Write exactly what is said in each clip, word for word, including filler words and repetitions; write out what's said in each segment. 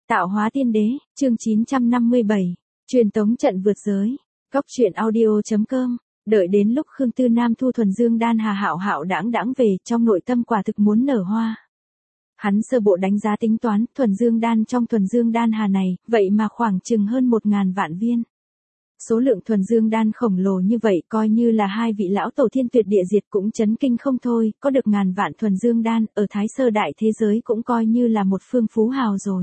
Tạo hóa tiên đế, chương chín trăm năm mươi bảy, truyền tống trận vượt giới. Cốc truyện audio chấm com. Đợi đến lúc Khương Tư Nam thu thuần dương đan hà hạo hạo đãng đãng về, trong nội tâm quả thực muốn nở hoa. Hắn sơ bộ đánh giá tính toán, thuần dương đan trong thuần dương đan hà này, vậy mà khoảng chừng hơn một ngàn vạn viên. Số lượng thuần dương đan khổng lồ như vậy coi như là hai vị lão tổ thiên tuyệt địa diệt cũng chấn kinh không thôi, có được ngàn vạn thuần dương đan, ở Thái Sơ đại thế giới cũng coi như là một phương phú hào rồi.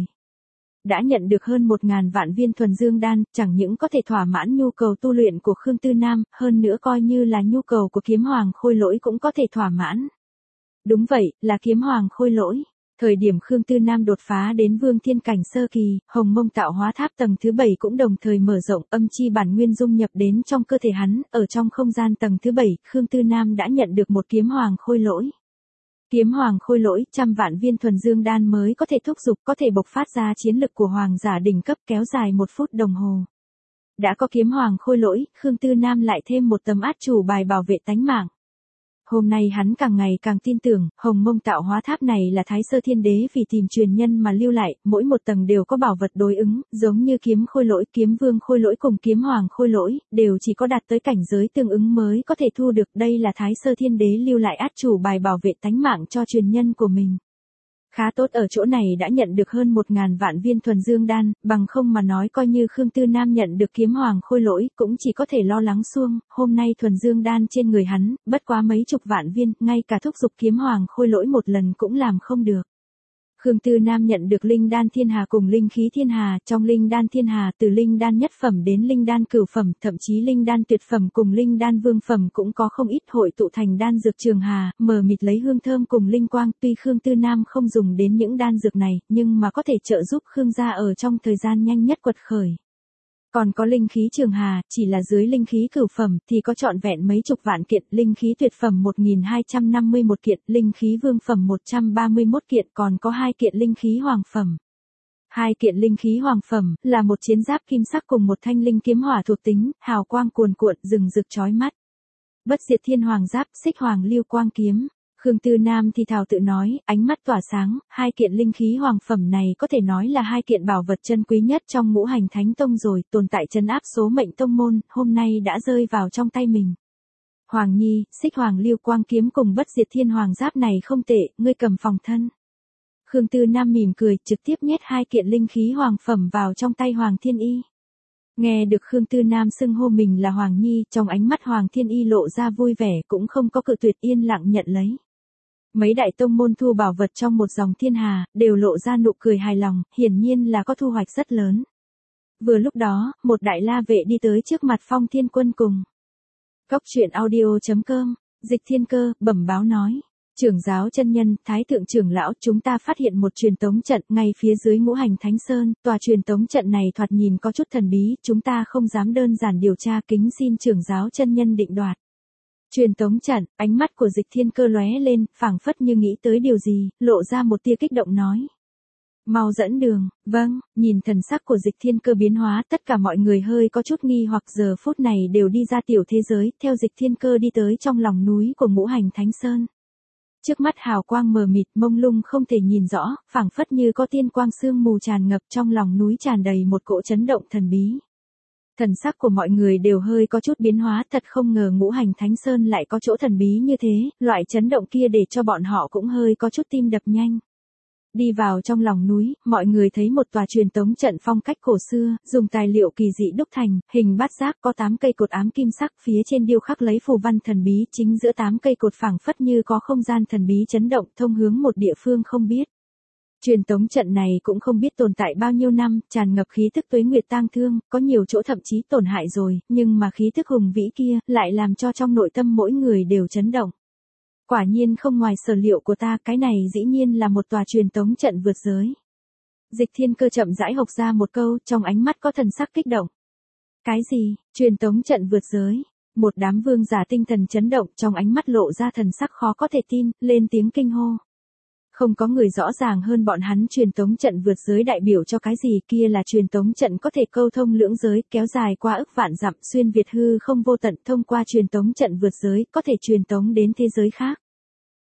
Đã nhận được hơn một ngàn vạn viên thuần dương đan, chẳng những có thể thỏa mãn nhu cầu tu luyện của Khương Tư Nam, hơn nữa coi như là nhu cầu của kiếm hoàng khôi lỗi cũng có thể thỏa mãn. Đúng vậy, là kiếm hoàng khôi lỗi. Thời điểm Khương Tư Nam đột phá đến vương thiên cảnh sơ kỳ, hồng mông tạo hóa tháp tầng thứ bảy cũng đồng thời mở rộng, âm chi bản nguyên dung nhập đến trong cơ thể hắn, ở trong không gian tầng thứ bảy, Khương Tư Nam đã nhận được một kiếm hoàng khôi lỗi. Kiếm hoàng khôi lỗi, trăm vạn viên thuần dương đan mới có thể thúc giục, có thể bộc phát ra chiến lực của hoàng giả đỉnh cấp kéo dài một phút đồng hồ. Đã có kiếm hoàng khôi lỗi, Khương Tư Nam lại thêm một tấm át chủ bài bảo vệ tánh mạng. Hôm nay hắn càng ngày càng tin tưởng, hồng mông tạo hóa tháp này là Thái Sơ Thiên Đế vì tìm truyền nhân mà lưu lại, mỗi một tầng đều có bảo vật đối ứng, giống như kiếm khôi lỗi, kiếm vương khôi lỗi cùng kiếm hoàng khôi lỗi, đều chỉ có đạt tới cảnh giới tương ứng mới có thể thu được. Đây là Thái Sơ Thiên Đế lưu lại át chủ bài bảo vệ tánh mạng cho truyền nhân của mình. Khá tốt ở chỗ này đã nhận được hơn một ngàn vạn viên thuần dương đan, bằng không mà nói coi như Khương Tư Nam nhận được kiếm hoàng khôi lỗi, cũng chỉ có thể lo lắng xuông, hôm nay thuần dương đan trên người hắn, bất quá mấy chục vạn viên, ngay cả thúc giục kiếm hoàng khôi lỗi một lần cũng làm không được. Khương Tư Nam nhận được linh đan thiên hà cùng linh khí thiên hà, trong linh đan thiên hà từ linh đan nhất phẩm đến linh đan cửu phẩm, thậm chí linh đan tuyệt phẩm cùng linh đan vương phẩm cũng có không ít hội tụ thành đan dược trường hà, mờ mịt lấy hương thơm cùng linh quang, tuy Khương Tư Nam không dùng đến những đan dược này, nhưng mà có thể trợ giúp Khương gia ở trong thời gian nhanh nhất quật khởi. Còn có linh khí trường hà, chỉ là dưới linh khí cửu phẩm thì có trọn vẹn mấy chục vạn kiện, linh khí tuyệt phẩm một nghìn hai trăm năm mươi mốt kiện, linh khí vương phẩm một trăm ba mươi mốt kiện, còn có hai kiện linh khí hoàng phẩm. Hai kiện linh khí hoàng phẩm là một chiến giáp kim sắc cùng một thanh linh kiếm hỏa thuộc tính, hào quang cuồn cuộn, rừng rực chói mắt. Bất diệt thiên hoàng giáp, xích hoàng lưu quang kiếm. Khương Tư Nam thì thào tự nói, ánh mắt tỏa sáng, hai kiện linh khí hoàng phẩm này có thể nói là hai kiện bảo vật chân quý nhất trong ngũ hành thánh tông rồi, tồn tại trấn áp số mệnh tông môn, hôm nay đã rơi vào trong tay mình. Hoàng Nhi, xích hoàng lưu quang kiếm cùng bất diệt thiên hoàng giáp này không tệ, ngươi cầm phòng thân. Khương Tư Nam mỉm cười, trực tiếp nhét hai kiện linh khí hoàng phẩm vào trong tay Hoàng Thiên Y. Nghe được Khương Tư Nam xưng hô mình là Hoàng Nhi, trong ánh mắt Hoàng Thiên Y lộ ra vui vẻ, cũng không có cự tuyệt, yên lặng nhận lấy. Mấy đại tông môn thu bảo vật trong một dòng thiên hà, đều lộ ra nụ cười hài lòng, hiển nhiên là có thu hoạch rất lớn. Vừa lúc đó, một đại la vệ đi tới trước mặt Phong Thiên Quân cùng. Cốc truyện audio chấm com, Dịch Thiên Cơ, bẩm báo nói. Trưởng giáo chân nhân, thái thượng trưởng lão, chúng ta phát hiện một truyền tống trận ngay phía dưới ngũ hành thánh sơn, tòa truyền tống trận này thoạt nhìn có chút thần bí, chúng ta không dám đơn giản điều tra, kính xin trưởng giáo chân nhân định đoạt. Truyền tống trận, ánh mắt của Dịch Thiên Cơ lóe lên, phảng phất như nghĩ tới điều gì, lộ ra một tia kích động nói. Mau dẫn đường. Vâng, nhìn thần sắc của Dịch Thiên Cơ biến hóa, tất cả mọi người hơi có chút nghi hoặc giờ phút này đều đi ra tiểu thế giới, theo Dịch Thiên Cơ đi tới trong lòng núi của ngũ hành thánh sơn. Trước mắt hào quang mờ mịt, mông lung không thể nhìn rõ, phảng phất như có tiên quang sương mù tràn ngập, trong lòng núi tràn đầy một cỗ chấn động thần bí. Thần sắc của mọi người đều hơi có chút biến hóa, thật không ngờ ngũ hành thánh sơn lại có chỗ thần bí như thế, loại chấn động kia để cho bọn họ cũng hơi có chút tim đập nhanh. Đi vào trong lòng núi, mọi người thấy một tòa truyền tống trận phong cách cổ xưa, dùng tài liệu kỳ dị đúc thành, hình bát giác, có tám cây cột ám kim sắc, phía trên điêu khắc lấy phù văn thần bí, chính giữa tám cây cột phảng phất như có không gian thần bí chấn động, thông hướng một địa phương không biết. Truyền tống trận này cũng không biết tồn tại bao nhiêu năm, tràn ngập khí thức tuế nguyệt tang thương, có nhiều chỗ thậm chí tổn hại rồi, nhưng mà khí thức hùng vĩ kia lại làm cho trong nội tâm mỗi người đều chấn động. Quả nhiên không ngoài sở liệu của ta, cái này dĩ nhiên là một tòa truyền tống trận vượt giới. Dịch Thiên Cơ chậm rãi hộc ra một câu, trong ánh mắt có thần sắc kích động. Cái gì? Truyền tống trận vượt giới? Một đám vương giả tinh thần chấn động, trong ánh mắt lộ ra thần sắc khó có thể tin, lên tiếng kinh hô. Không có người rõ ràng hơn bọn hắn truyền tống trận vượt giới đại biểu cho cái gì, kia là truyền tống trận có thể câu thông lưỡng giới, kéo dài qua ức vạn dặm, xuyên việt hư không vô tận, thông qua truyền tống trận vượt giới, có thể truyền tống đến thế giới khác.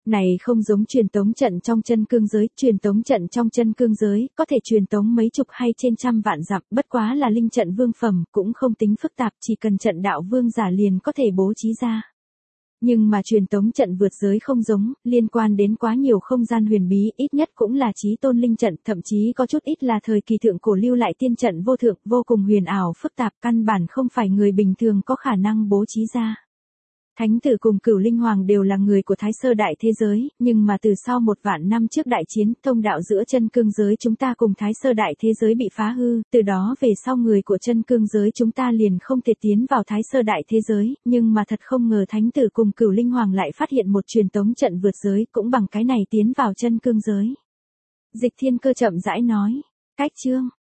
Này không giống truyền tống trận trong chân cương giới, truyền tống trận trong chân cương giới, có thể truyền tống mấy chục hay trên trăm vạn dặm, bất quá là linh trận vương phẩm, cũng không tính phức tạp, chỉ cần trận đạo vương giả liền có thể bố trí ra. Nhưng mà truyền tống trận vượt giới không giống, liên quan đến quá nhiều không gian huyền bí, ít nhất cũng là chí tôn linh trận, thậm chí có chút ít là thời kỳ thượng cổ lưu lại tiên trận vô thượng, vô cùng huyền ảo phức tạp, căn bản không phải người bình thường có khả năng bố trí ra. Thánh tử cùng Cửu Linh Hoàng đều là người của Thái Sơ Đại Thế Giới, nhưng mà từ sau một vạn năm trước đại chiến, thông đạo giữa chân cương giới chúng ta cùng Thái Sơ Đại Thế Giới bị phá hư, từ đó về sau người của chân cương giới chúng ta liền không thể tiến vào Thái Sơ Đại Thế Giới, nhưng mà thật không ngờ Thánh tử cùng Cửu Linh Hoàng lại phát hiện một truyền tống trận vượt giới, cũng bằng cái này tiến vào chân cương giới. Dịch Thiên Cơ chậm rãi nói, cách chương.